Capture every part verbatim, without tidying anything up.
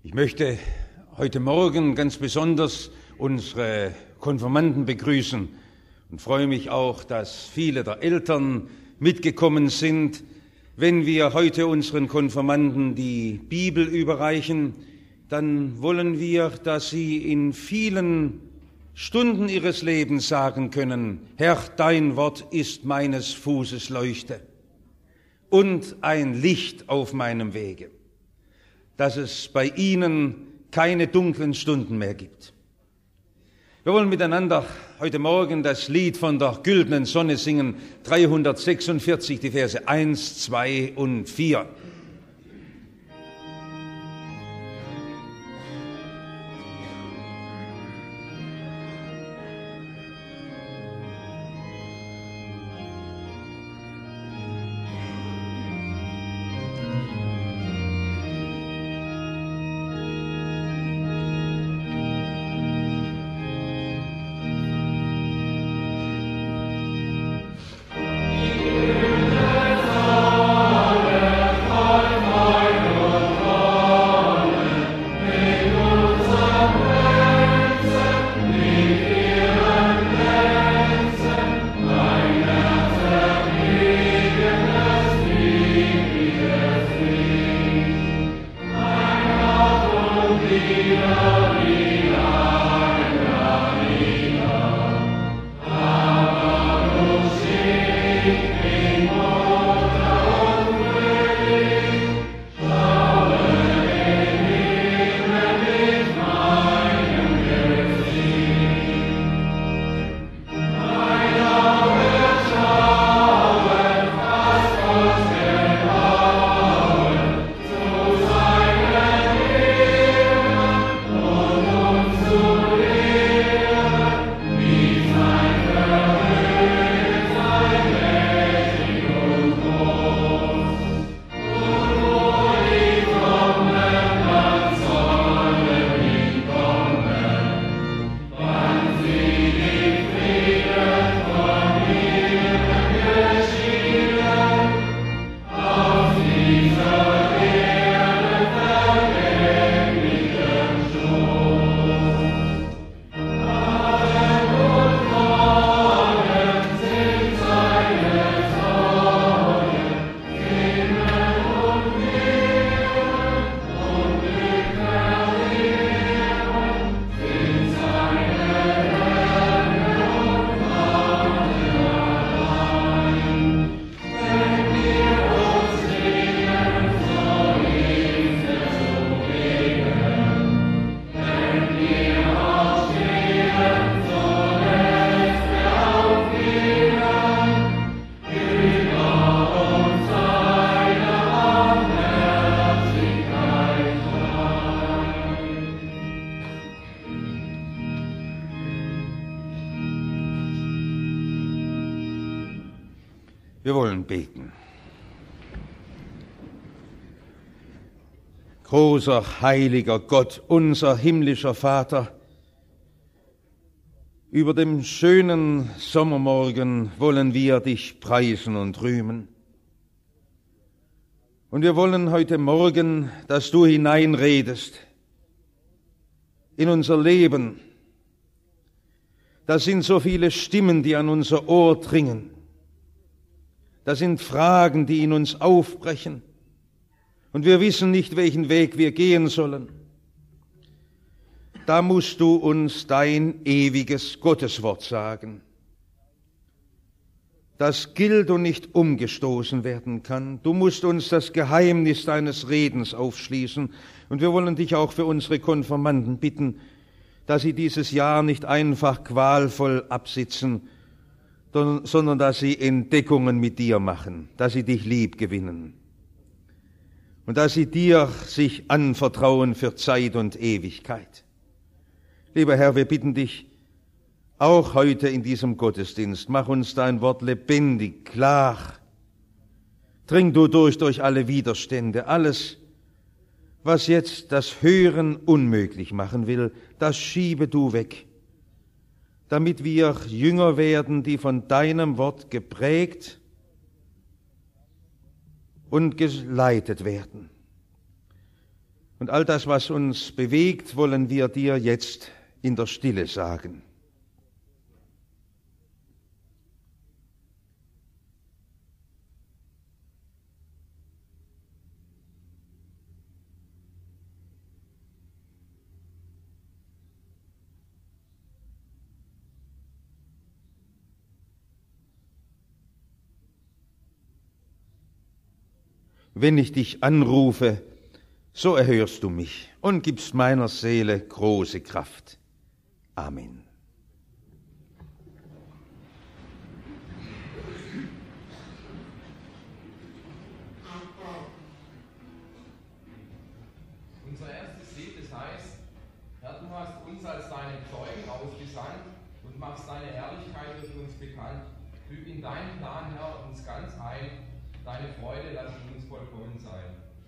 Ich möchte heute Morgen ganz besonders unsere Konfirmanden begrüßen und freue mich auch, dass viele der Eltern mitgekommen sind. Wenn wir heute unseren Konfirmanden die Bibel überreichen, dann wollen wir, dass sie in vielen Stunden ihres Lebens sagen können: Herr, dein Wort ist meines Fußes Leuchte und ein Licht auf meinem Wege, dass es bei ihnen keine dunklen Stunden mehr gibt. Wir wollen miteinander heute Morgen das Lied von der güldenen Sonne singen, dreihundertsechsundvierzig, die Verse eins, zwei und vier. Wir wollen beten. Großer, heiliger Gott, unser himmlischer Vater, über dem schönen Sommermorgen wollen wir dich preisen und rühmen. Und wir wollen heute Morgen, dass du hineinredest in unser Leben. Da sind so viele Stimmen, die an unser Ohr dringen. Das sind Fragen, die in uns aufbrechen, und wir wissen nicht, welchen Weg wir gehen sollen. Da musst du uns dein ewiges Gotteswort sagen, das gilt und nicht umgestoßen werden kann. Du musst uns das Geheimnis deines Redens aufschließen, und wir wollen dich auch für unsere Konfirmanden bitten, dass sie dieses Jahr nicht einfach qualvoll absitzen, sondern dass sie Entdeckungen mit dir machen, dass sie dich lieb gewinnen und dass sie dir sich anvertrauen für Zeit und Ewigkeit. Lieber Herr, wir bitten dich, auch heute in diesem Gottesdienst, mach uns dein Wort lebendig, klar. Dring du durch, durch alle Widerstände, alles, was jetzt das Hören unmöglich machen will, das schiebe du weg, damit wir Jünger werden, die von deinem Wort geprägt und geleitet werden. Und all das, was uns bewegt, wollen wir dir jetzt in der Stille sagen. Wenn ich dich anrufe, so erhörst du mich und gibst meiner Seele große Kraft. Amen. Unser erstes Lied, das heißt, Herr, du hast uns als deine Zeugen ausgesandt und machst deine Herrlichkeit durch uns bekannt. Füg in deinen Plan, Herr, uns ganz ein. Deine Freude lass uns vollkommen sein.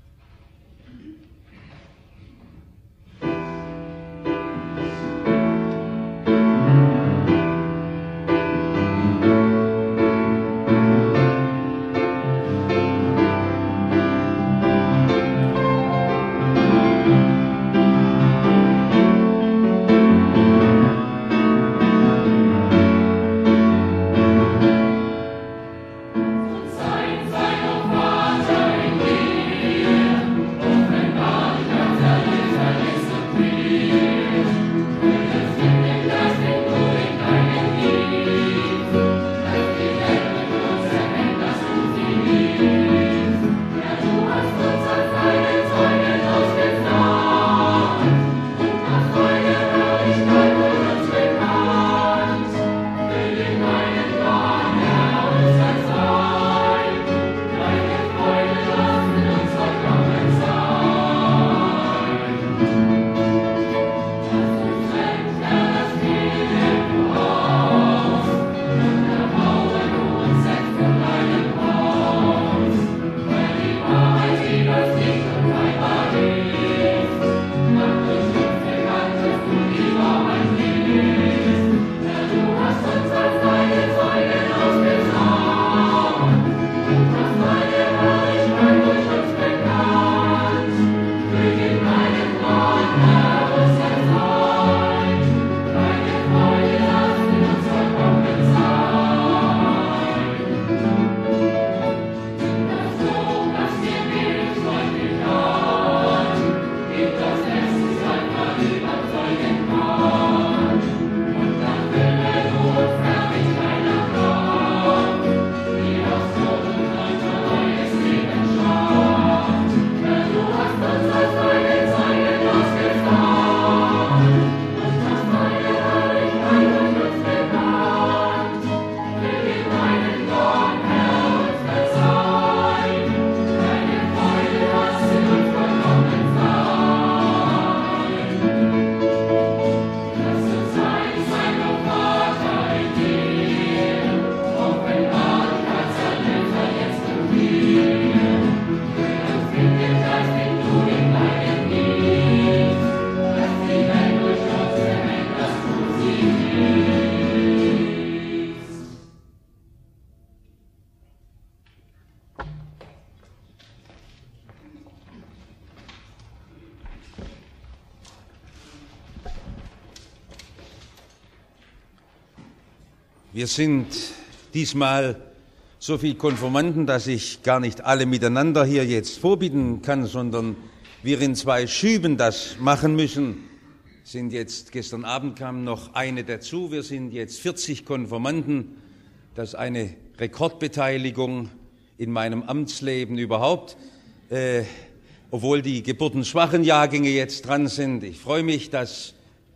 Wir sind diesmal so viele Konfirmanden, dass ich gar nicht alle miteinander hier jetzt vorbitten kann, sondern wir in zwei Schüben das machen müssen. Sind jetzt, gestern Abend kam noch eine dazu, wir sind jetzt vierzig Konfirmanden. Das ist eine Rekordbeteiligung in meinem Amtsleben überhaupt, äh, obwohl die geburtenschwachen Jahrgänge jetzt dran sind. Ich freue mich, dass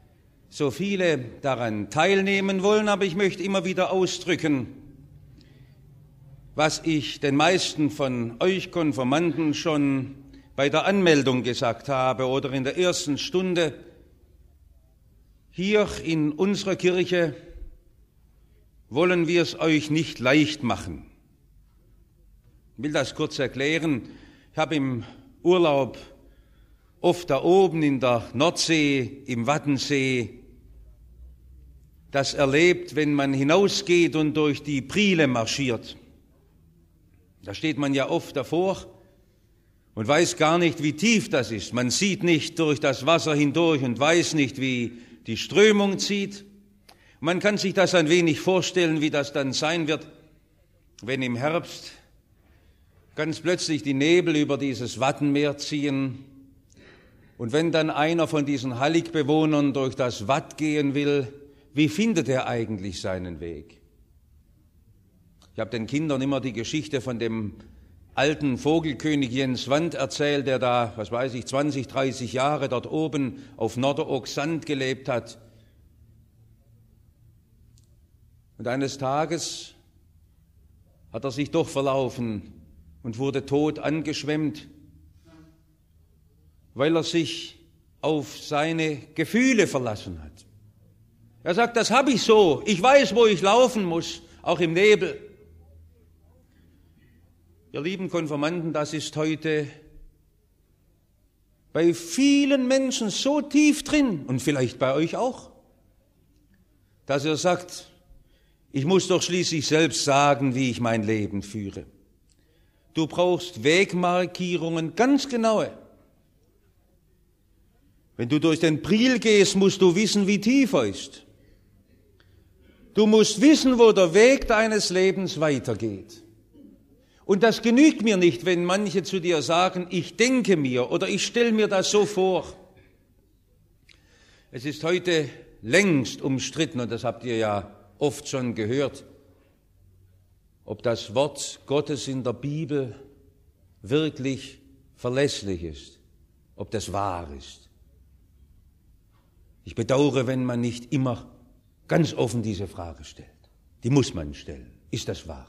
so viele daran teilnehmen wollen, aber ich möchte immer wieder ausdrücken, was ich den meisten von euch Konfirmanden schon bei der Anmeldung gesagt habe oder in der ersten Stunde. Hier in unserer Kirche wollen wir es euch nicht leicht machen. Ich will das kurz erklären. Ich habe im Urlaub oft da oben in der Nordsee, im Waddensee, das erlebt, wenn man hinausgeht und durch die Priele marschiert. Da steht man ja oft davor und weiß gar nicht, wie tief das ist. Man sieht nicht durch das Wasser hindurch und weiß nicht, wie die Strömung zieht. Man kann sich das ein wenig vorstellen, wie das dann sein wird, wenn im Herbst ganz plötzlich die Nebel über dieses Wattenmeer ziehen und wenn dann einer von diesen Halligbewohnern durch das Watt gehen will, wie findet er eigentlich seinen Weg? Ich habe den Kindern immer die Geschichte von dem alten Vogelkönig Jens Wand erzählt, der da, was weiß ich, zwanzig, dreißig Jahre dort oben auf Norderoogsand gelebt hat. Und eines Tages hat er sich doch verlaufen und wurde tot angeschwemmt, weil er sich auf seine Gefühle verlassen hat. Er sagt, das habe ich so, ich weiß, wo ich laufen muss, auch im Nebel. Ihr lieben Konfirmanden, das ist heute bei vielen Menschen so tief drin und vielleicht bei euch auch, dass ihr sagt, ich muss doch schließlich selbst sagen, wie ich mein Leben führe. Du brauchst Wegmarkierungen, ganz genaue. Wenn du durch den Priel gehst, musst du wissen, wie tief er ist. Du musst wissen, wo der Weg deines Lebens weitergeht. Und das genügt mir nicht, wenn manche zu dir sagen, ich denke mir oder ich stelle mir das so vor. Es ist heute längst umstritten, und das habt ihr ja oft schon gehört, ob das Wort Gottes in der Bibel wirklich verlässlich ist, ob das wahr ist. Ich bedauere, wenn man nicht immer ganz offen diese Frage stellt. Die muss man stellen. Ist das wahr?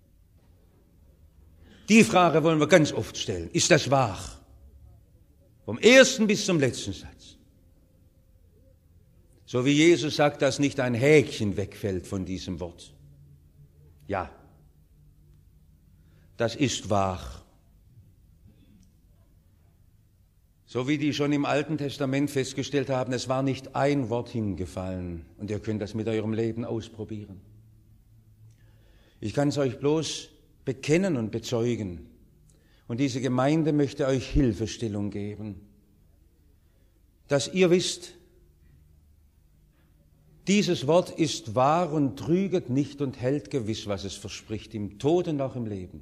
Die Frage wollen wir ganz oft stellen. Ist das wahr? Vom ersten bis zum letzten Satz. So wie Jesus sagt, dass nicht ein Häkchen wegfällt von diesem Wort. Ja, das ist wahr. So wie die schon im Alten Testament festgestellt haben, es war nicht ein Wort hingefallen. Und ihr könnt das mit eurem Leben ausprobieren. Ich kann es euch bloß bekennen und bezeugen. Und diese Gemeinde möchte euch Hilfestellung geben, dass ihr wisst, dieses Wort ist wahr und trüget nicht und hält gewiss, was es verspricht, im Tod und auch im Leben.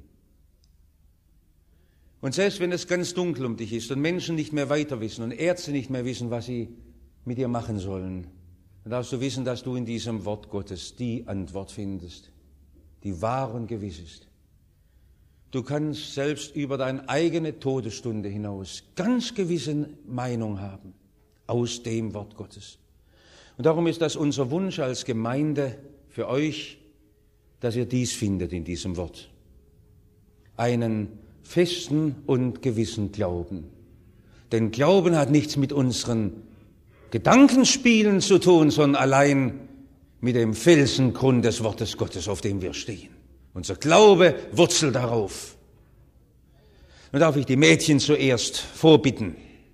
Und selbst wenn es ganz dunkel um dich ist und Menschen nicht mehr weiter wissen und Ärzte nicht mehr wissen, was sie mit dir machen sollen, dann darfst du wissen, dass du in diesem Wort Gottes die Antwort findest, die wahr und gewiss ist. Du kannst selbst über deine eigene Todesstunde hinaus ganz gewisse Meinung haben aus dem Wort Gottes. Und darum ist das unser Wunsch als Gemeinde für euch, dass ihr dies findet in diesem Wort. Einen festen und gewissen Glauben. Denn Glauben hat nichts mit unseren Gedankenspielen zu tun, sondern allein mit dem Felsengrund des Wortes Gottes, auf dem wir stehen. Unser Glaube wurzelt darauf. Nun darf ich die Mädchen zuerst vorbitten.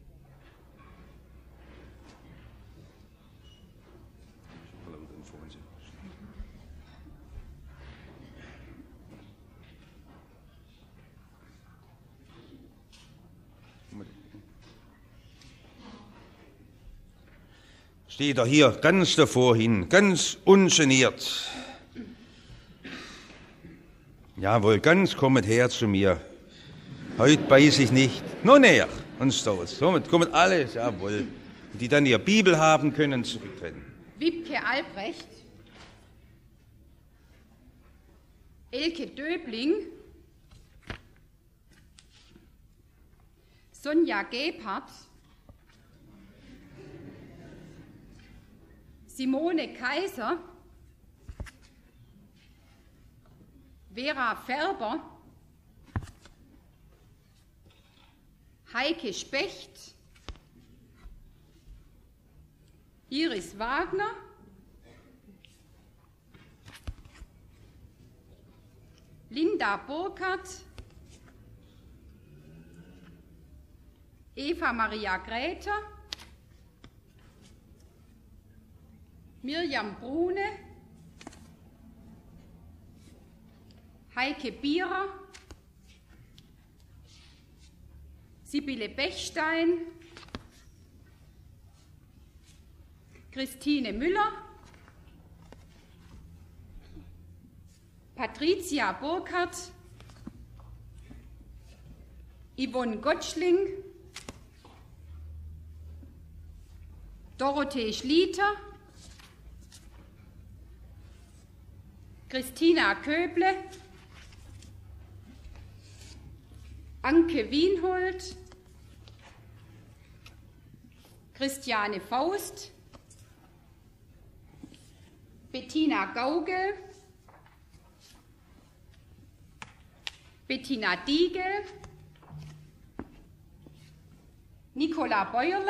Steht er hier ganz davor hin, ganz ungeniert. Jawohl, ganz kommet her zu mir. Heute beiß ich nicht. Nur näher, und stolz. Somit kommen alle, jawohl. Die dann ihre Bibel haben können, zurücktreten. Wiebke Albrecht, Elke Döbling, Sonja Gebhardt, Simone Kaiser, Vera Färber, Heike Specht, Iris Wagner, Linda Burkhardt, Eva Maria Gräter, Mirjam Brune, Heike Bierer, Sibylle Bechstein, Christine Müller, Patricia Burkhardt, Yvonne Gottschling, Dorothee Schlieter, Christina Köble, Anke Wienhold, Christiane Faust, Bettina Gauge, Bettina Diegel, Nicola Beuerle,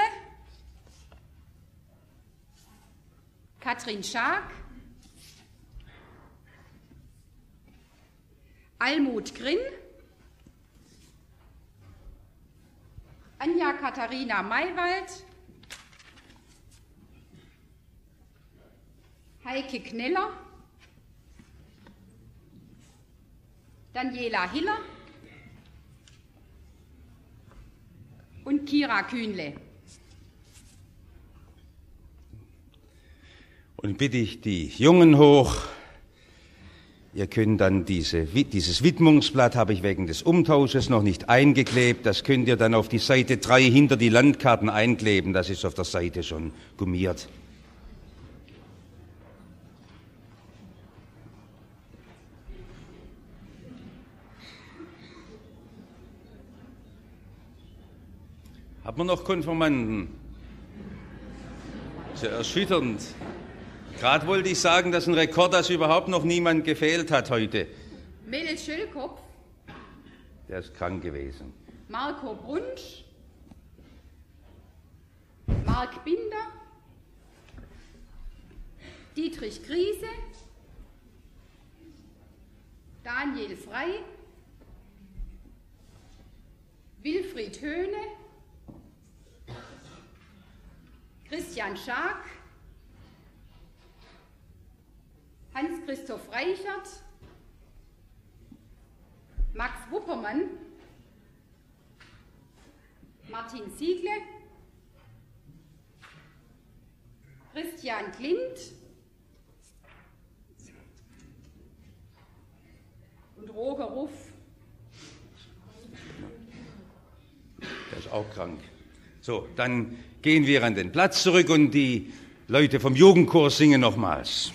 Katrin Schaak, Almut Grinn, Anja Katharina Maywald, Heike Kneller, Daniela Hiller und Kira Kühnle. Und bitte ich die Jungen hoch. Ihr könnt dann diese, dieses Widmungsblatt, habe ich wegen des Umtausches noch nicht eingeklebt, das könnt ihr dann auf die Seite drei hinter die Landkarten einkleben, das ist auf der Seite schon gummiert. Haben wir noch Konfirmanden? Sehr erschütternd. Gerade wollte ich sagen, dass ein Rekord, dass überhaupt noch niemand gefehlt hat heute. Mel Schöllkopf. Der ist krank gewesen. Marco Brunsch. Marc Binder. Dietrich Griese. Daniel Frey. Wilfried Höhne. Christian Schaak. Hans-Christoph Reichert, Max Wuppermann, Martin Siegle, Christian Klimt und Roger Ruff. Der ist auch krank. So, dann gehen wir an den Platz zurück und die Leute vom Jugendchor singen nochmals.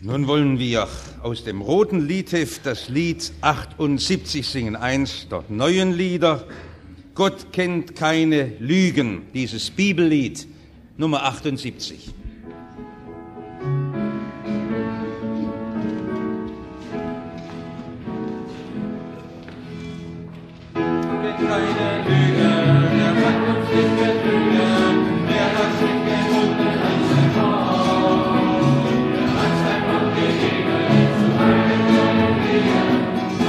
Nun wollen wir aus dem roten Liedheft das Lied achtundsiebzig singen, eins der neuen Lieder. Gott kennt keine Lügen, dieses Bibellied Nummer achtundsiebzig. Keine Lüge, der kann uns nicht betrügen, der hat sich gefunden als ein Mann. Er hat sein Mann gegeben zu einem neuen Leben.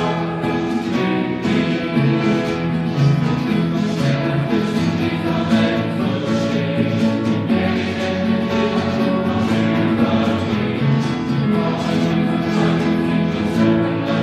Er ist in dieser Welt so stehen, der identifiziert noch über ihn. Vor allem sind wir so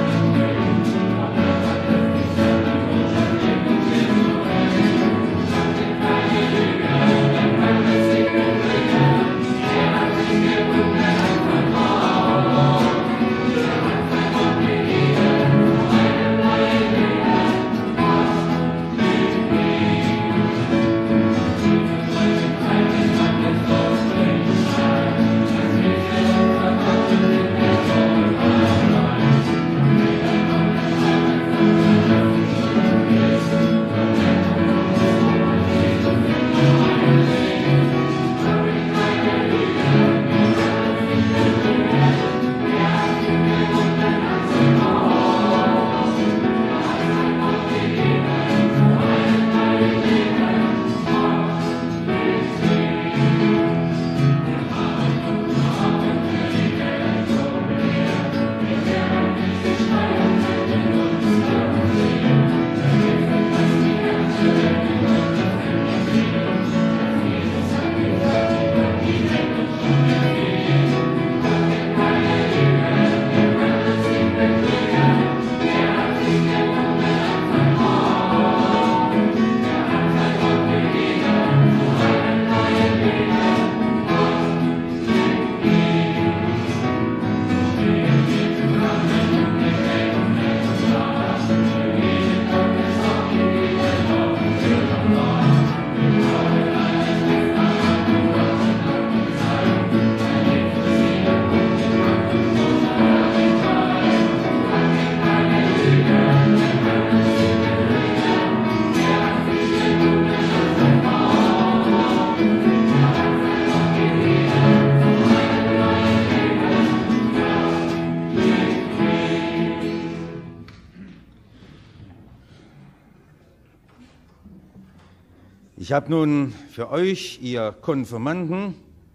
Ich habe nun für euch, ihr Konfirmanden,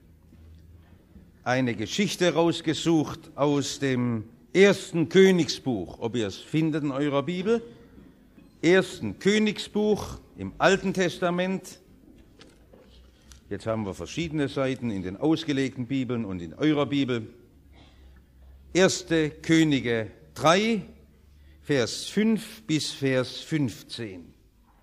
eine Geschichte rausgesucht aus dem ersten Königsbuch, ob ihr es findet in eurer Bibel, ersten Königsbuch im Alten Testament. Jetzt haben wir verschiedene Seiten in den ausgelegten Bibeln und in eurer Bibel. erste Könige drei, Vers fünf bis Vers fünfzehn.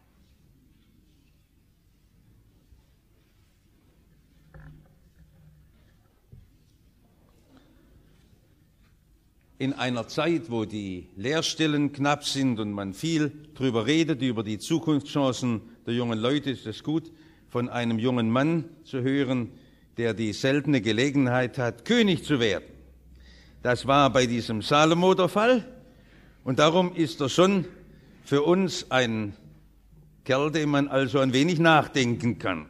In einer Zeit, wo die Lehrstellen knapp sind und man viel drüber redet, über die Zukunftschancen der jungen Leute, ist es gut, von einem jungen Mann zu hören, der die seltene Gelegenheit hat, König zu werden. Das war bei diesem Salomo der Fall und darum ist er schon für uns ein Kerl, dem man also ein wenig nachdenken kann.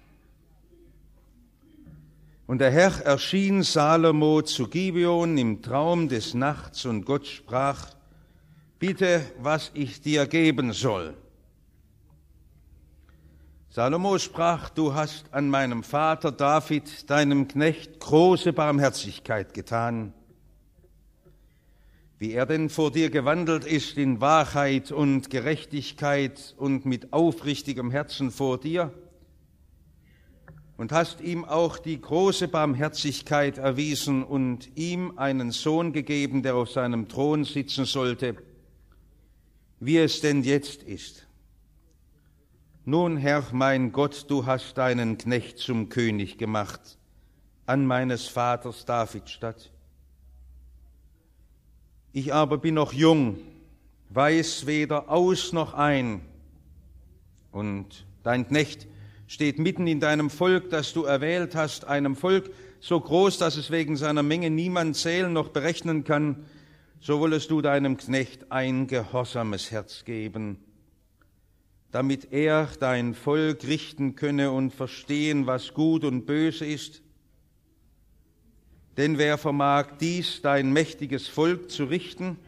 Und der Herr erschien Salomo zu Gibeon im Traum des Nachts, und Gott sprach: Bitte, was ich dir geben soll. Salomo sprach: Du hast an meinem Vater David, deinem Knecht, große Barmherzigkeit getan, wie er denn vor dir gewandelt ist in Wahrheit und Gerechtigkeit und mit aufrichtigem Herzen vor dir, und hast ihm auch die große Barmherzigkeit erwiesen und ihm einen Sohn gegeben, der auf seinem Thron sitzen sollte, wie es denn jetzt ist. Nun, Herr, mein Gott, du hast deinen Knecht zum König gemacht, an meines Vaters David statt. Ich aber bin noch jung, weiß weder aus noch ein, und dein Knecht steht mitten in deinem Volk, das du erwählt hast, einem Volk so groß, dass es wegen seiner Menge niemand zählen noch berechnen kann, so wollest du deinem Knecht ein gehorsames Herz geben, damit er, dein Volk, richten könne und verstehen, was gut und böse ist. Denn wer vermag dies, dein mächtiges Volk, zu richten?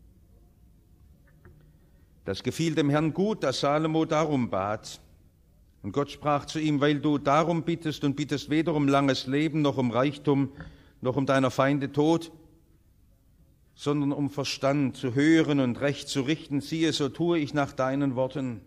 Das gefiel dem Herrn gut, dass Salomo darum bat. Und Gott sprach zu ihm, weil du darum bittest und bittest weder um langes Leben, noch um Reichtum, noch um deiner Feinde Tod, sondern um Verstand zu hören und Recht zu richten, siehe, so tue ich nach deinen Worten.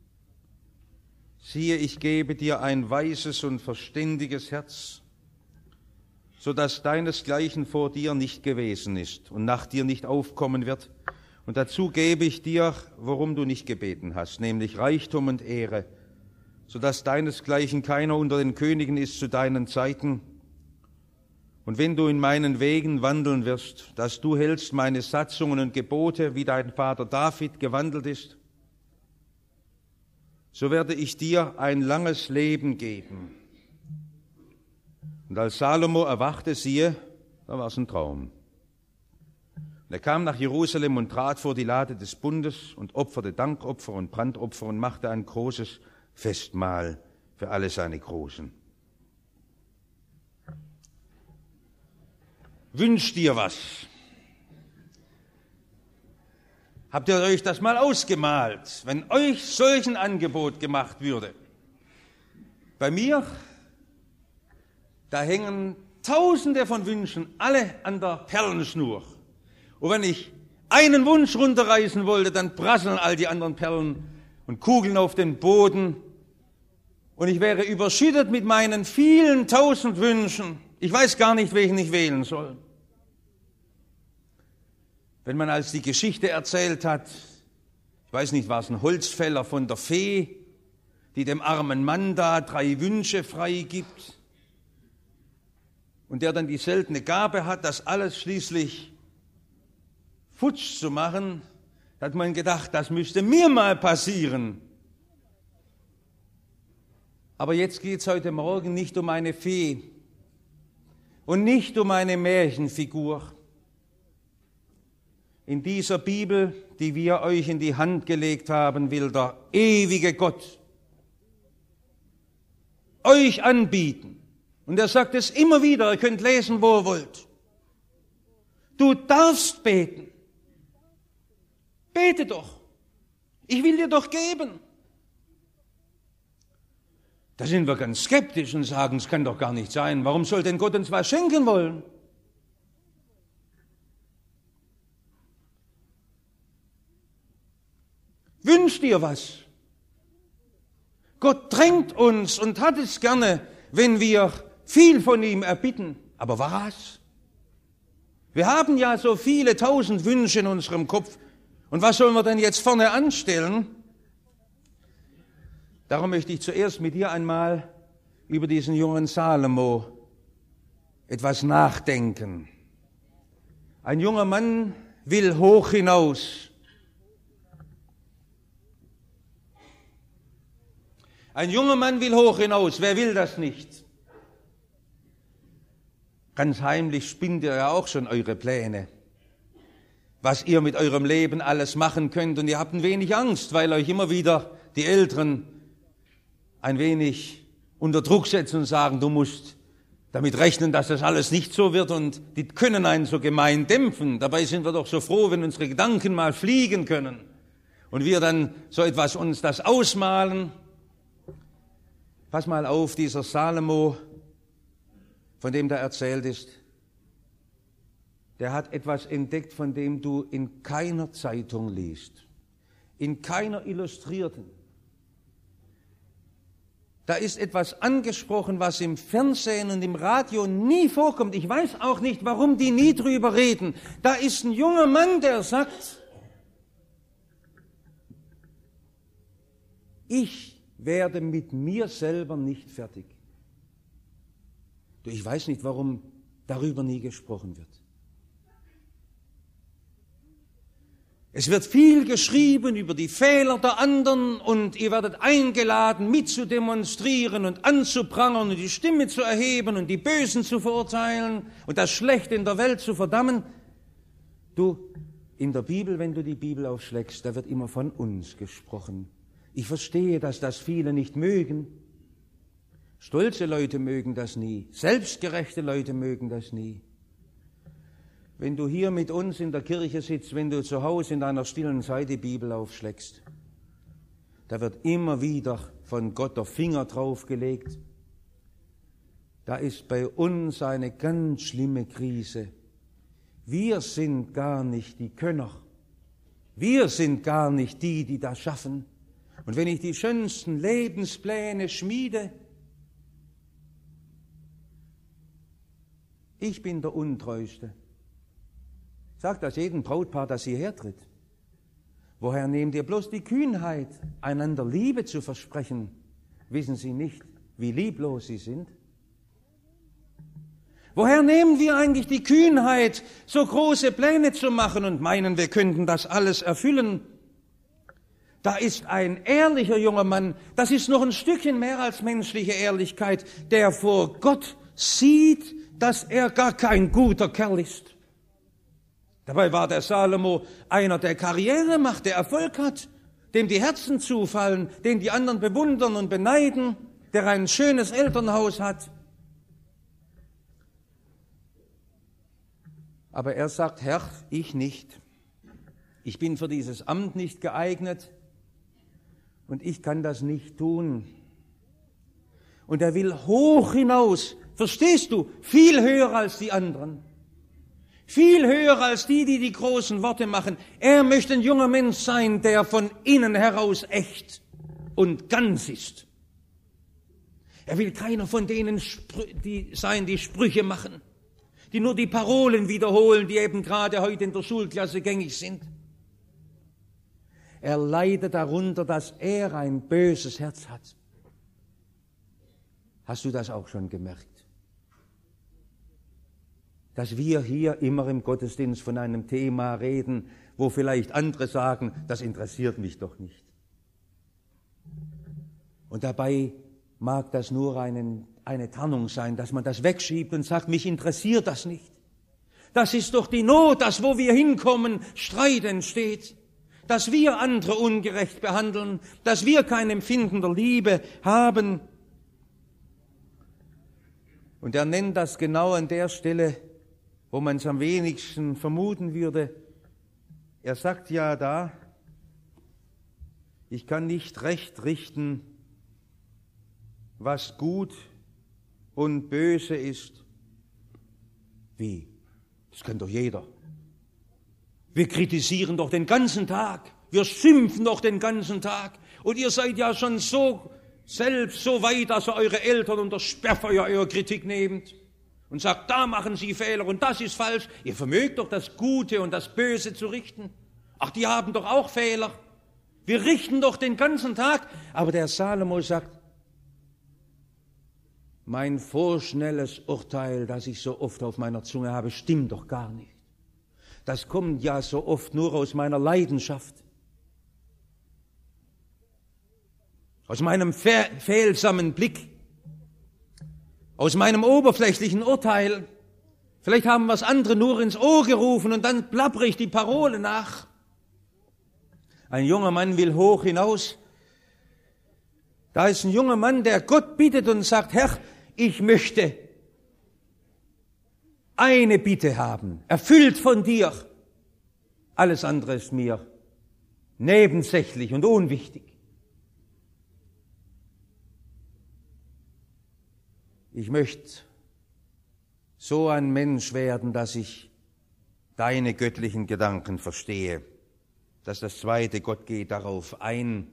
Siehe, ich gebe dir ein weises und verständiges Herz, so dass deinesgleichen vor dir nicht gewesen ist und nach dir nicht aufkommen wird. Und dazu gebe ich dir, worum du nicht gebeten hast, nämlich Reichtum und Ehre, so dass deinesgleichen keiner unter den Königen ist zu deinen Zeiten. Und wenn du in meinen Wegen wandeln wirst, dass du hältst meine Satzungen und Gebote, wie dein Vater David gewandelt ist, so werde ich dir ein langes Leben geben. Und als Salomo erwachte, siehe, da war es ein Traum. Und er kam nach Jerusalem und trat vor die Lade des Bundes und opferte Dankopfer und Brandopfer und machte ein großes Festmahl für alle seine Großen. Wünscht dir was? Habt ihr euch das mal ausgemalt, wenn euch solch ein Angebot gemacht würde? Bei mir, da hängen Tausende von Wünschen, alle an der Perlenschnur. Und wenn ich einen Wunsch runterreißen wollte, dann prasseln all die anderen Perlen und Kugeln auf den Boden. Und ich wäre überschüttet mit meinen vielen tausend Wünschen. Ich weiß gar nicht, welchen ich wählen soll. Wenn man als die Geschichte erzählt hat, ich weiß nicht, war es ein Holzfäller von der Fee, die dem armen Mann da drei Wünsche freigibt und der dann die seltene Gabe hat, das alles schließlich futsch zu machen, hat man gedacht, das müsste mir mal passieren. Aber jetzt geht es heute Morgen nicht um eine Fee und nicht um eine Märchenfigur. In dieser Bibel, die wir euch in die Hand gelegt haben, will der ewige Gott euch anbieten. Und er sagt es immer wieder, ihr könnt lesen, wo ihr wollt. Du darfst beten. Bete doch. Ich will dir doch geben. Da sind wir ganz skeptisch und sagen, es kann doch gar nicht sein. Warum soll denn Gott uns was schenken wollen? Wünsch dir was. Gott drängt uns und hat es gerne, wenn wir viel von ihm erbitten. Aber was? Wir haben ja so viele tausend Wünsche in unserem Kopf. Und was sollen wir denn jetzt vorne anstellen? Darum möchte ich zuerst mit dir einmal über diesen jungen Salomo etwas nachdenken. Ein junger Mann will hoch hinaus. Ein junger Mann will hoch hinaus. Wer will das nicht? Ganz heimlich spinnt ihr ja auch schon eure Pläne, was ihr mit eurem Leben alles machen könnt. Und ihr habt ein wenig Angst, weil euch immer wieder die Älteren ein wenig unter Druck setzen und sagen, du musst damit rechnen, dass das alles nicht so wird. Und die können einen so gemein dämpfen. Dabei sind wir doch so froh, wenn unsere Gedanken mal fliegen können. Und wir dann so etwas uns das ausmalen. Pass mal auf, dieser Salomo, von dem da erzählt ist, der hat etwas entdeckt, von dem du in keiner Zeitung liest, in keiner Illustrierten. Da ist etwas angesprochen, was im Fernsehen und im Radio nie vorkommt. Ich weiß auch nicht, warum die nie drüber reden. Da ist ein junger Mann, der sagt, ich werde mit mir selber nicht fertig. Du, ich weiß nicht, warum darüber nie gesprochen wird. Es wird viel geschrieben über die Fehler der anderen und ihr werdet eingeladen, mitzudemonstrieren und anzuprangern und die Stimme zu erheben und die Bösen zu verurteilen und das Schlechte in der Welt zu verdammen. Du, in der Bibel, wenn du die Bibel aufschlägst, da wird immer von uns gesprochen. Ich verstehe, dass das viele nicht mögen. Stolze Leute mögen das nie. Selbstgerechte Leute mögen das nie. Wenn du hier mit uns in der Kirche sitzt, wenn du zu Hause in deiner stillen Zeit die Bibel aufschlägst, da wird immer wieder von Gott der Finger draufgelegt. Da ist bei uns eine ganz schlimme Krise. Wir sind gar nicht die Könner. Wir sind gar nicht die, die das schaffen. Und wenn ich die schönsten Lebenspläne schmiede, ich bin der Untreuste. Sagt das jedem Brautpaar, das hierher tritt. Woher nehmt ihr bloß die Kühnheit, einander Liebe zu versprechen? Wissen Sie nicht, wie lieblos Sie sind? Woher nehmen wir eigentlich die Kühnheit, so große Pläne zu machen und meinen, wir könnten das alles erfüllen? Da ist ein ehrlicher junger Mann, das ist noch ein Stückchen mehr als menschliche Ehrlichkeit, der vor Gott sieht, dass er gar kein guter Kerl ist. Dabei war der Salomo einer, der Karriere macht, der Erfolg hat, dem die Herzen zufallen, den die anderen bewundern und beneiden, der ein schönes Elternhaus hat. Aber er sagt, Herr, ich nicht. Ich bin für dieses Amt nicht geeignet und ich kann das nicht tun. Und er will hoch hinaus, verstehst du, viel höher als die anderen. Viel höher als die, die die großen Worte machen. Er möchte ein junger Mensch sein, der von innen heraus echt und ganz ist. Er will keiner von denen die sein, die Sprüche machen, die nur die Parolen wiederholen, die eben gerade heute in der Schulklasse gängig sind. Er leidet darunter, dass er ein böses Herz hat. Hast du das auch schon gemerkt? Dass wir hier immer im Gottesdienst von einem Thema reden, wo vielleicht andere sagen, das interessiert mich doch nicht. Und dabei mag das nur einen, eine Tarnung sein, dass man das wegschiebt und sagt, mich interessiert das nicht. Das ist doch die Not, dass wo wir hinkommen, Streit entsteht, dass wir andere ungerecht behandeln, dass wir kein Empfinden der Liebe haben. Und er nennt das genau an der Stelle, wo man es am wenigsten vermuten würde. Er sagt ja da, ich kann nicht recht richten, was gut und böse ist. Wie? Das kann doch jeder. Wir kritisieren doch den ganzen Tag, wir schimpfen doch den ganzen Tag und ihr seid ja schon so selbst so weit, dass ihr eure Eltern unter Sperrfeuer eure Kritik nehmt. Und sagt, da machen Sie Fehler und das ist falsch. Ihr vermögt doch das Gute und das Böse zu richten. Ach, die haben doch auch Fehler. Wir richten doch den ganzen Tag. Aber der Salomo sagt, mein vorschnelles Urteil, das ich so oft auf meiner Zunge habe, stimmt doch gar nicht. Das kommt ja so oft nur aus meiner Leidenschaft. Aus meinem fe- fehlsamen Blick. Aus meinem oberflächlichen Urteil. Vielleicht haben wir es andere nur ins Ohr gerufen und dann plapper ich die Parole nach. Ein junger Mann will hoch hinaus. Da ist ein junger Mann, der Gott bittet und sagt, Herr, ich möchte eine Bitte haben, erfüllt von dir. Alles andere ist mir nebensächlich und unwichtig. Ich möchte so ein Mensch werden, dass ich deine göttlichen Gedanken verstehe. Das ist das Zweite, Gott geht darauf ein.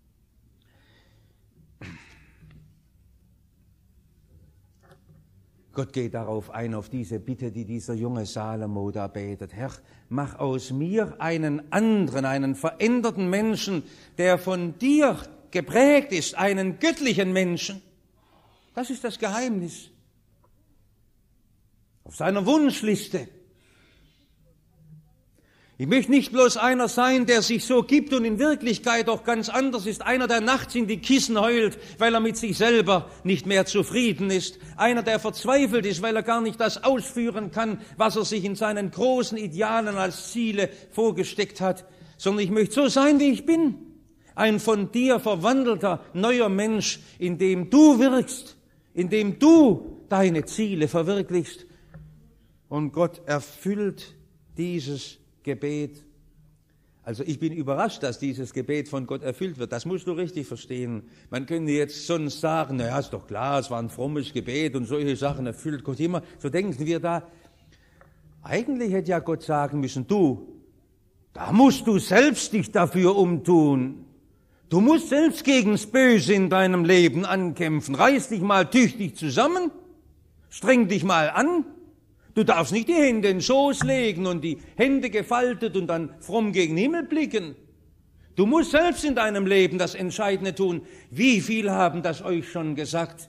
Gott geht darauf ein, auf diese Bitte, die dieser junge Salomo da betet. Herr, mach aus mir einen anderen, einen veränderten Menschen, der von dir geprägt ist, einen göttlichen Menschen. Das ist das Geheimnis. Auf seiner Wunschliste. Ich möchte nicht bloß einer sein, der sich so gibt und in Wirklichkeit doch ganz anders ist. Einer, der nachts in die Kissen heult, weil er mit sich selber nicht mehr zufrieden ist. Einer, der verzweifelt ist, weil er gar nicht das ausführen kann, was er sich in seinen großen Idealen als Ziele vorgesteckt hat. Sondern ich möchte so sein, wie ich bin. Ein von dir verwandelter, neuer Mensch, in dem du wirkst, in dem du deine Ziele verwirklichst. Und Gott erfüllt dieses Gebet. Also ich bin überrascht, dass dieses Gebet von Gott erfüllt wird. Das musst du richtig verstehen. Man könnte jetzt sonst sagen, naja, ist doch klar, es war ein frommes Gebet und solche Sachen erfüllt Gott immer. So denken wir da. Eigentlich hätte ja Gott sagen müssen, du, da musst du selbst dich dafür umtun. Du musst selbst gegen das Böse in deinem Leben ankämpfen. Reiß dich mal tüchtig zusammen, streng dich mal an. Du darfst nicht die Hände in den Schoß legen und die Hände gefaltet und dann fromm gegen den Himmel blicken. Du musst selbst in deinem Leben das Entscheidende tun. Wie viel haben das euch schon gesagt?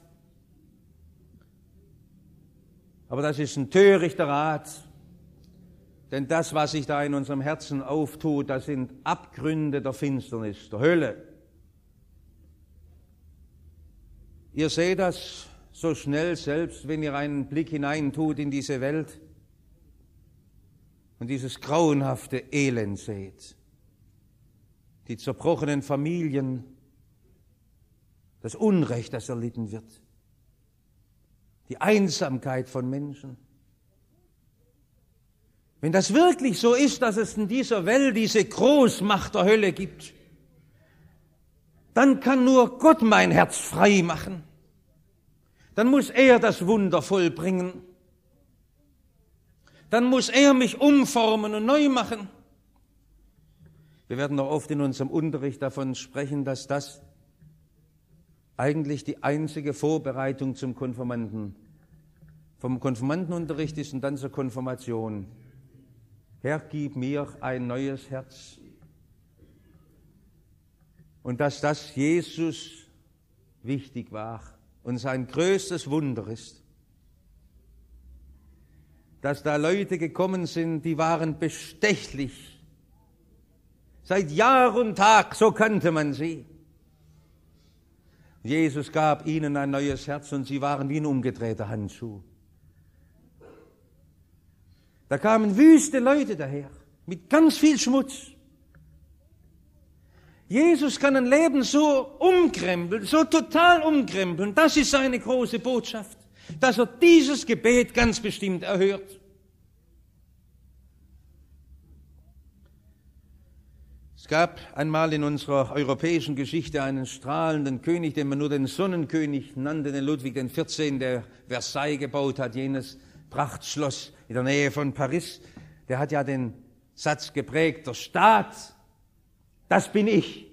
Aber das ist ein törichter Rat. Denn das, was sich da in unserem Herzen auftut, das sind Abgründe der Finsternis, der Hölle. Ihr seht das so schnell selbst, wenn ihr einen Blick hineintut in diese Welt und dieses grauenhafte Elend seht. Die zerbrochenen Familien, das Unrecht, das erlitten wird, die Einsamkeit von Menschen. Wenn das wirklich so ist, dass es in dieser Welt diese Großmacht der Hölle gibt, dann kann nur Gott mein Herz frei machen. Dann muss er das Wunder vollbringen. Dann muss er mich umformen und neu machen. Wir werden noch oft in unserem Unterricht davon sprechen, dass das eigentlich die einzige Vorbereitung zum Konfirmanden, vom Konfirmandenunterricht ist und dann zur Konfirmation. Herr, gib mir ein neues Herz. Und dass das Jesus wichtig war und sein größtes Wunder ist, dass da Leute gekommen sind, die waren bestechlich. Seit Jahr und Tag, so kannte man sie. Jesus gab ihnen ein neues Herz und sie waren wie ein umgedrehter Handschuh. Da kamen wüste Leute daher, mit ganz viel Schmutz. Jesus kann ein Leben so umkrempeln, so total umkrempeln. Das ist seine große Botschaft, dass er dieses Gebet ganz bestimmt erhört. Es gab einmal in unserer europäischen Geschichte einen strahlenden König, den man nur den Sonnenkönig nannte, den Ludwig der vierzehnte., der Versailles gebaut hat, jenes Prachtschloss in der Nähe von Paris. Der hat ja den Satz geprägt, der Staat, das bin ich.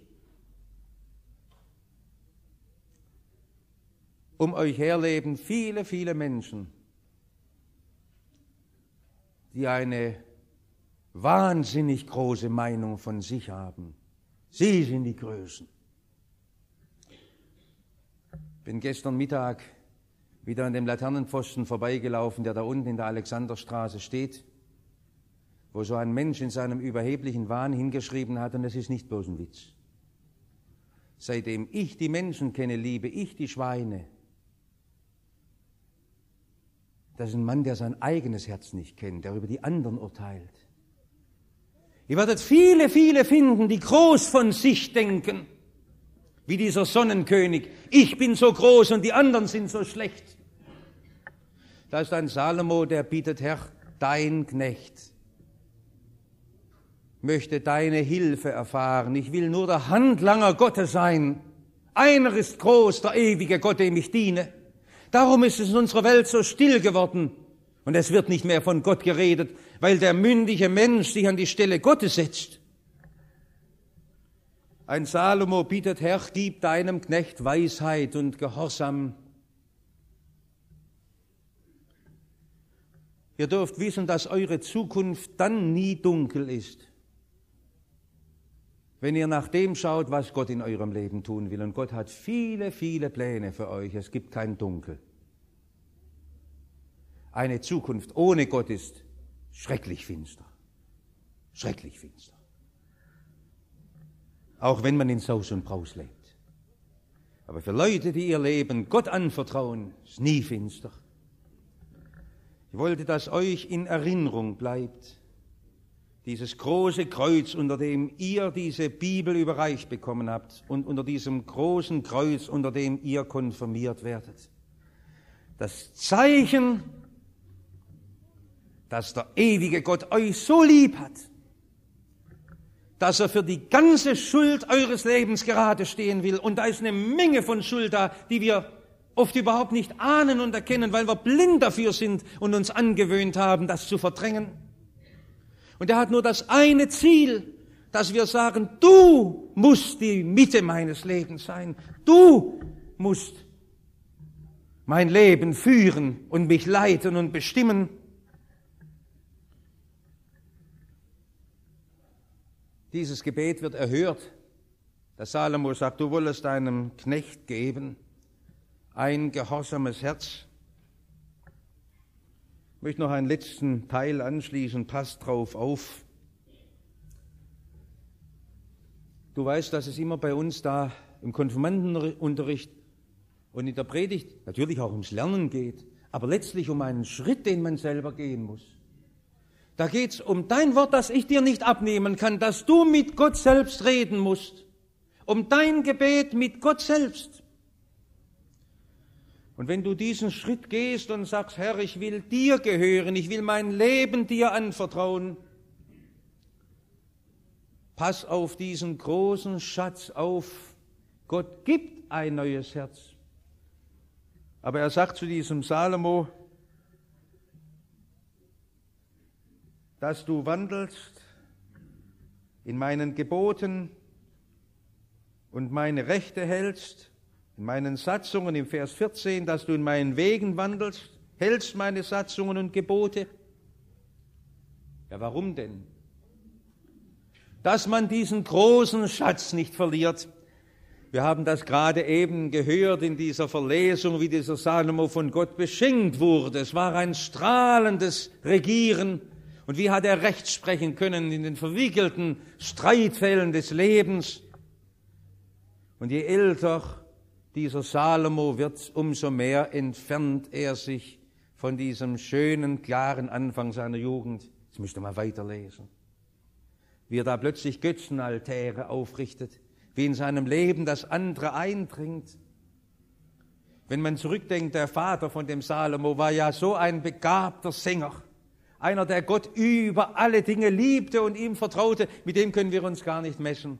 Um euch her leben viele, viele Menschen, die eine wahnsinnig große Meinung von sich haben. Sie sind die Größten. Ich bin gestern Mittag wieder an dem Laternenpfosten vorbeigelaufen, der da unten in der Alexanderstraße steht, wo so ein Mensch in seinem überheblichen Wahn hingeschrieben hat, und das ist nicht bloß ein Witz. Seitdem ich die Menschen kenne, liebe ich die Schweine. Das ist ein Mann, der sein eigenes Herz nicht kennt, der über die anderen urteilt. Ihr werdet viele, viele finden, die groß von sich denken, wie dieser Sonnenkönig. Ich bin so groß und die anderen sind so schlecht. Da ist ein Salomo, der bietet, Herr, dein Knecht möchte deine Hilfe erfahren. Ich will nur der Handlanger Gottes sein. Einer ist groß, der ewige Gott, dem ich diene. Darum ist es in unserer Welt so still geworden. Und es wird nicht mehr von Gott geredet, weil der mündige Mensch sich an die Stelle Gottes setzt. Ein Salomo bietet, Herr, gib deinem Knecht Weisheit und Gehorsam. Ihr dürft wissen, dass eure Zukunft dann nie dunkel ist, wenn ihr nach dem schaut, was Gott in eurem Leben tun will. Und Gott hat viele, viele Pläne für euch. Es gibt kein Dunkel. Eine Zukunft ohne Gott ist schrecklich finster. Schrecklich finster. Auch wenn man in Saus und Braus lebt. Aber für Leute, die ihr Leben Gott anvertrauen, ist nie finster. Ich wollte, dass euch in Erinnerung bleibt, dieses große Kreuz, unter dem ihr diese Bibel überreicht bekommen habt und unter diesem großen Kreuz, unter dem ihr konfirmiert werdet. Das Zeichen, dass der ewige Gott euch so lieb hat, dass er für die ganze Schuld eures Lebens gerade stehen will. Und da ist eine Menge von Schuld da, die wir oft überhaupt nicht ahnen und erkennen, weil wir blind dafür sind und uns angewöhnt haben, das zu verdrängen. Und er hat nur das eine Ziel, dass wir sagen, du musst die Mitte meines Lebens sein. Du musst mein Leben führen und mich leiten und bestimmen. Dieses Gebet wird erhört. Der Salomo sagt, du wollest deinem Knecht geben ein gehorsames Herz. Ich möchte noch einen letzten Teil anschließen, passt drauf auf. Du weißt, dass es immer bei uns da im Konfirmandenunterricht und in der Predigt natürlich auch ums Lernen geht, aber letztlich um einen Schritt, den man selber gehen muss. Da geht es um dein Wort, das ich dir nicht abnehmen kann, dass du mit Gott selbst reden musst. Um dein Gebet mit Gott selbst. Und wenn du diesen Schritt gehst und sagst, Herr, ich will dir gehören, ich will mein Leben dir anvertrauen, pass auf diesen großen Schatz auf. Gott gibt ein neues Herz. Aber er sagt zu diesem Salomo, dass du wandelst in meinen Geboten und meine Rechte hältst, in meinen Satzungen im Vers vierzehn, dass du in meinen Wegen wandelst, hältst meine Satzungen und Gebote. Ja, warum denn? Dass man diesen großen Schatz nicht verliert. Wir haben das gerade eben gehört in dieser Verlesung, wie dieser Salomo von Gott beschenkt wurde. Es war ein strahlendes Regieren. Und wie hat er Recht sprechen können in den verwickelten Streitfällen des Lebens? Und je älter dieser Salomo wird, umso mehr entfernt er sich von diesem schönen, klaren Anfang seiner Jugend. Jetzt müsst ihr mal weiterlesen. Wie er da plötzlich Götzenaltäre aufrichtet, wie in seinem Leben das andere eindringt. Wenn man zurückdenkt, der Vater von dem Salomo war ja so ein begabter Sänger. Einer, der Gott über alle Dinge liebte und ihm vertraute, mit dem können wir uns gar nicht messen.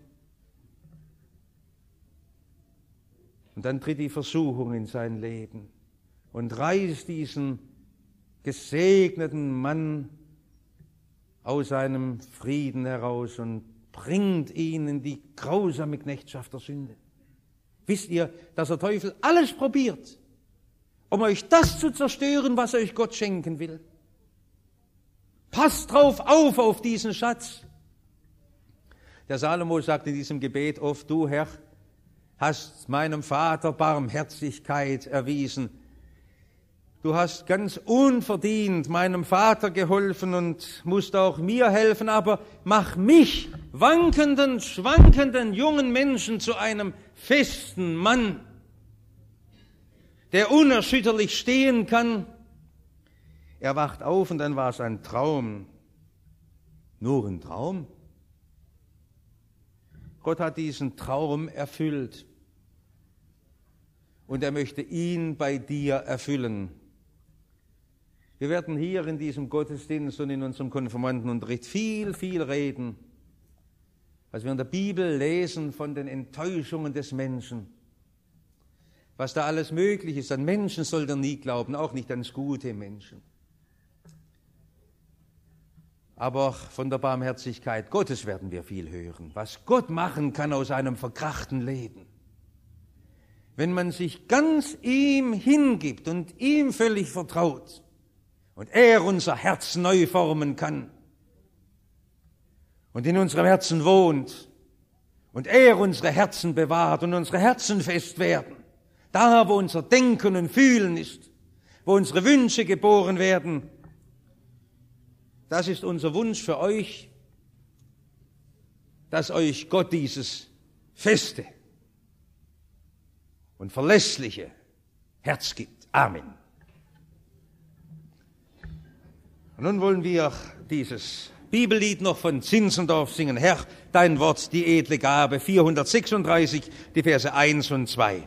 Und dann tritt die Versuchung in sein Leben und reißt diesen gesegneten Mann aus seinem Frieden heraus und bringt ihn in die grausame Knechtschaft der Sünde. Wisst ihr, dass der Teufel alles probiert, um euch das zu zerstören, was euch Gott schenken will? Passt drauf auf, auf diesen Schatz. Der Salomo sagt in diesem Gebet oft, du Herr, hast meinem Vater Barmherzigkeit erwiesen. Du hast ganz unverdient meinem Vater geholfen und musst auch mir helfen, aber mach mich, wankenden, schwankenden jungen Menschen, zu einem festen Mann, der unerschütterlich stehen kann. Er wacht auf und dann war es ein Traum. Nur ein Traum? Gott hat diesen Traum erfüllt. Und er möchte ihn bei dir erfüllen. Wir werden hier in diesem Gottesdienst und in unserem Konfirmandenunterricht viel, viel reden, was wir in der Bibel lesen von den Enttäuschungen des Menschen. Was da alles möglich ist. An Menschen soll er nie glauben, auch nicht ans gute Menschen. Aber von der Barmherzigkeit Gottes werden wir viel hören, was Gott machen kann aus einem verkrachten Leben. Wenn man sich ganz ihm hingibt und ihm völlig vertraut und er unser Herz neu formen kann und in unserem Herzen wohnt und er unsere Herzen bewahrt und unsere Herzen fest werden, da wo unser Denken und Fühlen ist, wo unsere Wünsche geboren werden. Das ist unser Wunsch für euch dass euch Gott dieses feste und verlässliche Herz gibt. Amen. Und nun wollen wir dieses Bibellied noch von Zinzendorf singen. Herr, dein Wort, die edle Gabe, vierhundertsechsunddreißig, die Verse eins und zwei.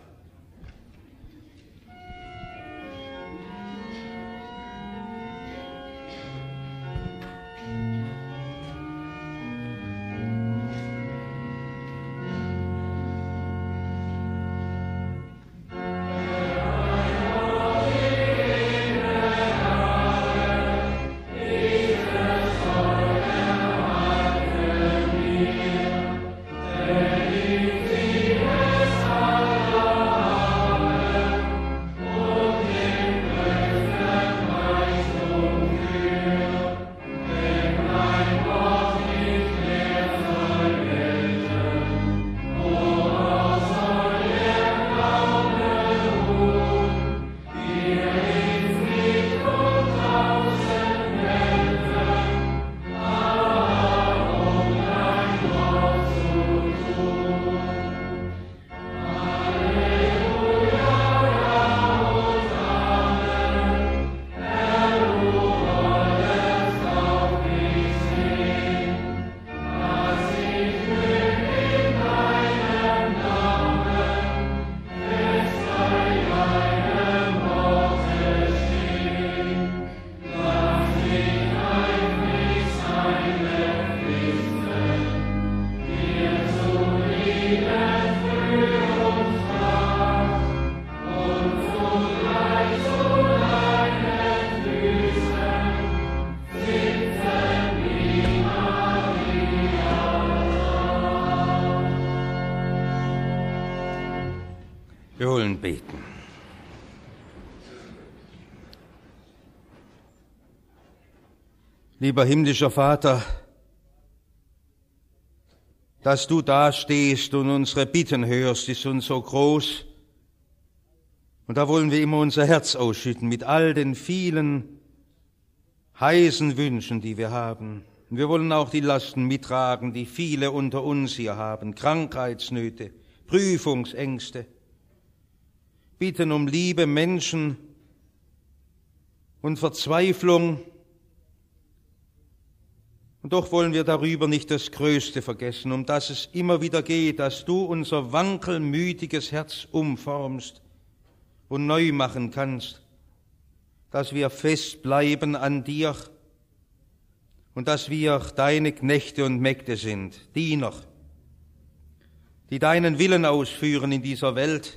Wir wollen beten. Lieber himmlischer Vater, dass du da stehst und unsere Bitten hörst, ist uns so groß. Und da wollen wir immer unser Herz ausschütten mit all den vielen heißen Wünschen, die wir haben. Und wir wollen auch die Lasten mittragen, die viele unter uns hier haben, Krankheitsnöte, Prüfungsängste, bitten um liebe Menschen und Verzweiflung. Und doch wollen wir darüber nicht das Größte vergessen, um das es immer wieder geht, dass du unser wankelmütiges Herz umformst und neu machen kannst, dass wir festbleiben an dir und dass wir deine Knechte und Mägde sind, Diener, die deinen Willen ausführen in dieser Welt.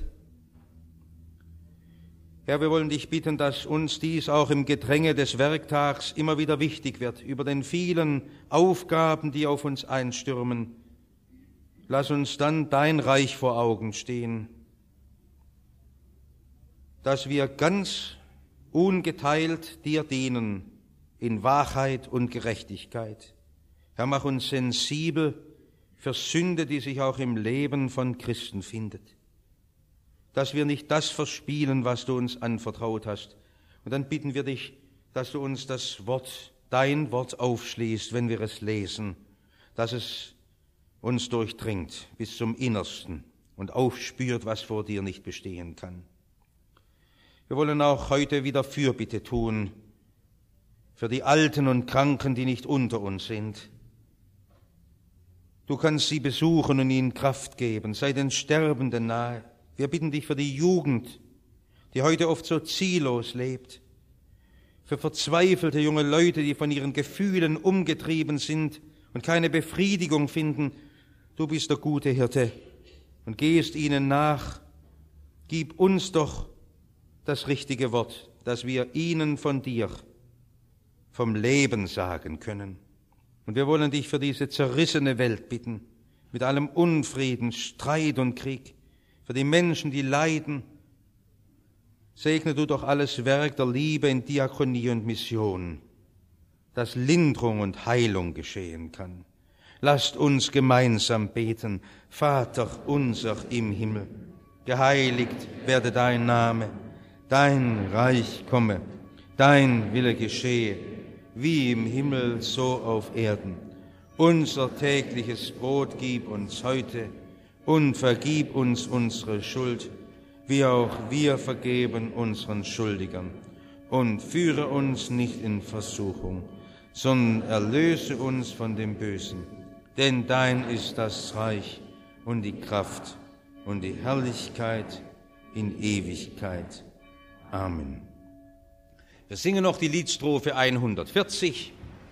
Herr, wir wollen dich bitten, dass uns dies auch im Gedränge des Werktags immer wieder wichtig wird, über den vielen Aufgaben, die auf uns einstürmen. Lass uns dann dein Reich vor Augen stehen, dass wir ganz ungeteilt dir dienen in Wahrheit und Gerechtigkeit. Herr, mach uns sensibel für Sünde, die sich auch im Leben von Christen findet, dass wir nicht das verspielen, was du uns anvertraut hast. Und dann bitten wir dich, dass du uns das Wort, dein Wort aufschließt, wenn wir es lesen, dass es uns durchdringt bis zum Innersten und aufspürt, was vor dir nicht bestehen kann. Wir wollen auch heute wieder Fürbitte tun für die Alten und Kranken, die nicht unter uns sind. Du kannst sie besuchen und ihnen Kraft geben, sei den Sterbenden nahe. Wir bitten dich für die Jugend, die heute oft so ziellos lebt, für verzweifelte junge Leute, die von ihren Gefühlen umgetrieben sind und keine Befriedigung finden. Du bist der gute Hirte und gehst ihnen nach. Gib uns doch das richtige Wort, dass wir ihnen von dir, vom Leben sagen können. Und wir wollen dich für diese zerrissene Welt bitten, mit allem Unfrieden, Streit und Krieg, für die Menschen, die leiden. Segne du doch alles Werk der Liebe in Diakonie und Mission, dass Linderung und Heilung geschehen kann. Lasst uns gemeinsam beten. Vater unser im Himmel, geheiligt werde dein Name, dein Reich komme, dein Wille geschehe, wie im Himmel so auf Erden. Unser tägliches Brot gib uns heute und vergib uns unsere Schuld, wie auch wir vergeben unseren Schuldigern. Und führe uns nicht in Versuchung, sondern erlöse uns von dem Bösen. Denn dein ist das Reich und die Kraft und die Herrlichkeit in Ewigkeit. Amen. Wir singen noch die Liedstrophe hundertvierzig.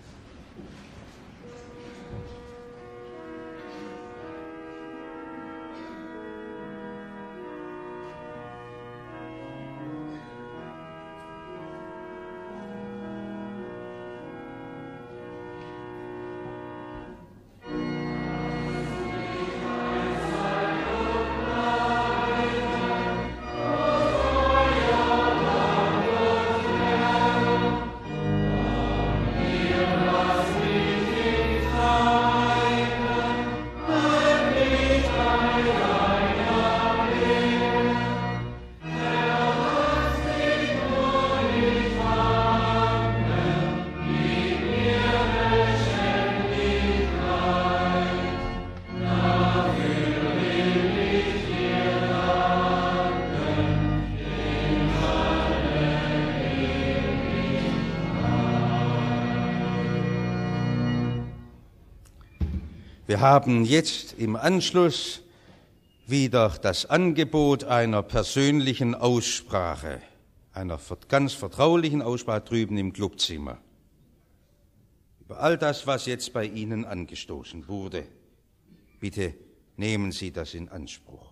Wir haben jetzt im Anschluss wieder das Angebot einer persönlichen Aussprache, einer ganz vertraulichen Aussprache drüben im Clubzimmer, über all das, was jetzt bei Ihnen angestoßen wurde. Bitte nehmen Sie das in Anspruch.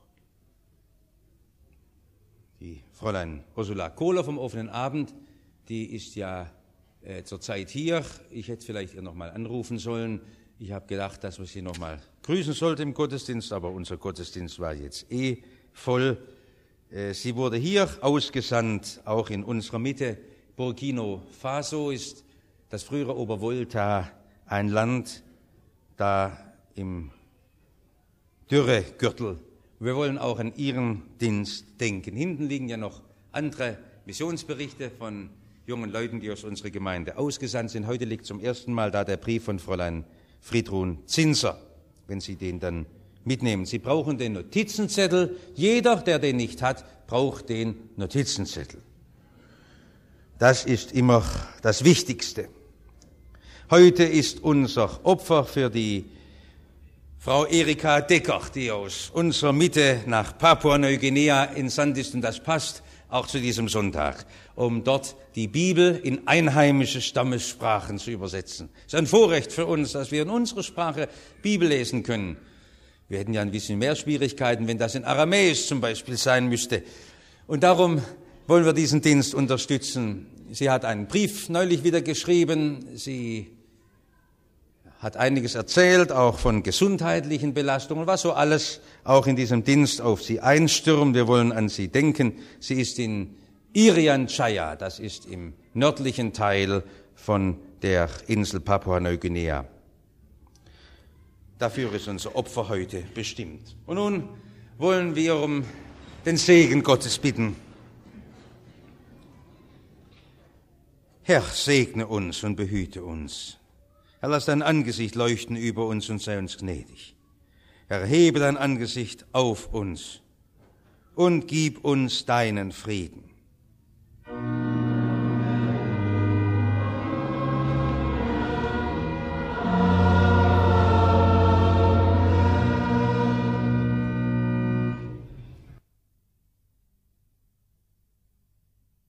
Die Fräulein Ursula Kohler vom Offenen Abend, die ist ja äh, zurzeit hier. Ich hätte vielleicht ihr noch mal anrufen sollen. Ich habe gedacht, dass wir Sie noch mal grüßen sollten im Gottesdienst, aber unser Gottesdienst war jetzt eh voll. Äh, sie wurde hier ausgesandt, auch in unserer Mitte. Burkina Faso ist das frühere Obervolta, ein Land da im Dürregürtel. Wir wollen auch an Ihren Dienst denken. Hinten liegen ja noch andere Missionsberichte von jungen Leuten, die aus unserer Gemeinde ausgesandt sind. Heute liegt zum ersten Mal da der Brief von Fräulein Friedrun Zinser, wenn Sie den dann mitnehmen. Sie brauchen den Notizenzettel. Jeder, der den nicht hat, braucht den Notizenzettel. Das ist immer das Wichtigste. Heute ist unser Opfer für die Frau Erika Decker, die aus unserer Mitte nach Papua-Neuguinea entsandt ist, und das passt auch zu diesem Sonntag, um dort die Bibel in einheimische Stammessprachen zu übersetzen. Es ist ein Vorrecht für uns, dass wir in unserer Sprache Bibel lesen können. Wir hätten ja ein bisschen mehr Schwierigkeiten, wenn das in Aramäisch zum Beispiel sein müsste. Und darum wollen wir diesen Dienst unterstützen. Sie hat einen Brief neulich wieder geschrieben. Sie hat einiges erzählt, auch von gesundheitlichen Belastungen, was so alles auch in diesem Dienst auf sie einstürmt. Wir wollen an sie denken. Sie ist in Irian Jaya, das ist im nördlichen Teil von der Insel Papua-Neuguinea. Dafür ist unser Opfer heute bestimmt. Und nun wollen wir um den Segen Gottes bitten. Herr, segne uns und behüte uns. Herr, lass dein Angesicht leuchten über uns und sei uns gnädig. Herr, hebe dein Angesicht auf uns und gib uns deinen Frieden.